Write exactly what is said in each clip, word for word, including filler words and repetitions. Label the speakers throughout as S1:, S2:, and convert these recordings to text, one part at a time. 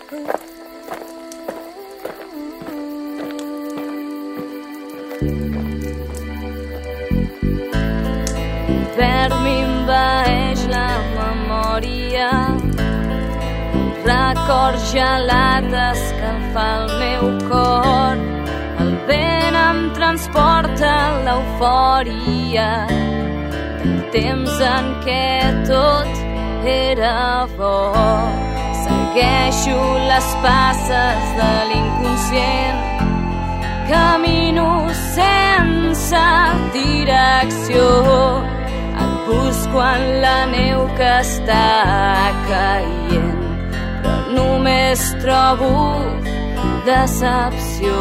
S1: L'hivern m'invaeix la memòria, records gelats escalfa el meu cor, el vent em transporta l'eufòria del temps en què tot era bo. Segueixo les passes de l'inconscient, camino sense direcció, et busco en la neu que està caient, però només trobo decepció.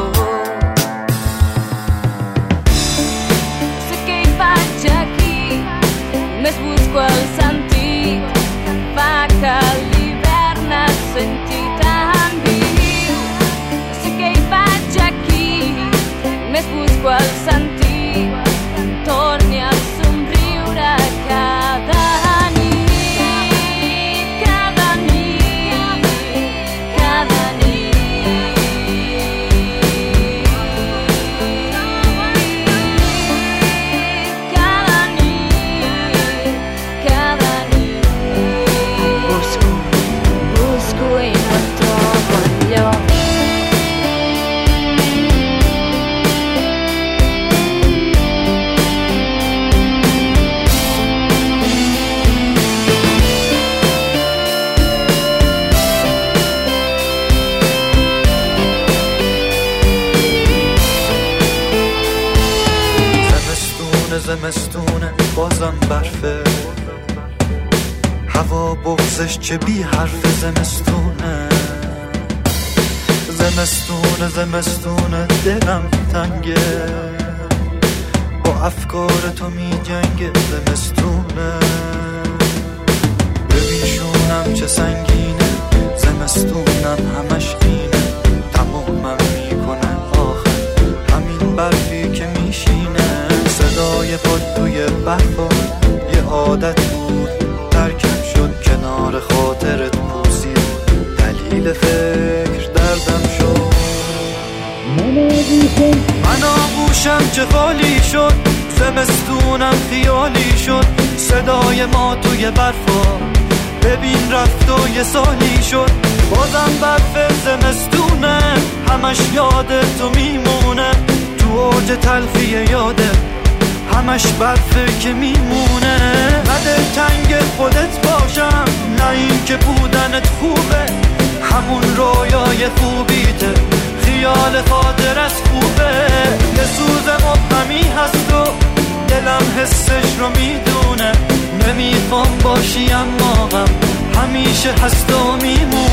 S1: Sé què hi faig aquí, només busco el sentit que fa que l'hivern es senti tan viu. Sé què hi faig aquí, només busco el sentit que em torni a somriure cada nit, cada nit, cada nit. Cada nit, cada nit. Busco, busco i no trobo enlloc.
S2: زمستونه بازم برفه، هوا بغزش چه بی حرف زمستونه. زمستونه زمستونه دلم تنگه، با افکار تو می جنگه. زمستونه ببینشونم چه سنگینه، زمستونم همش اینه، تمومم میکنه آخر همین برفی که میشینه. صدای پاد توی برفا یه عادت بود، ترکم شد کنار خاطرت پوسید، دلیل فکر دردم شد. من آغوشم چه خالی شد، زمستونم خیالی شد. صدای ما توی برفا ببین رفت و یه سالی شد. بازم برف زمستونه، همش یاد تو میمونه. تو اوج تلخی یاده، همش برفه که میمونه. نه دلتنگ خودت باشم، نه این که بودنت خوبه، همون رویای خوبیته، خیال خاطر از خوبه. یه سوز مبهمی هست و دلم حسش رو میدونه. نمیخوام باشی اما غم همیشه هست و میمونه.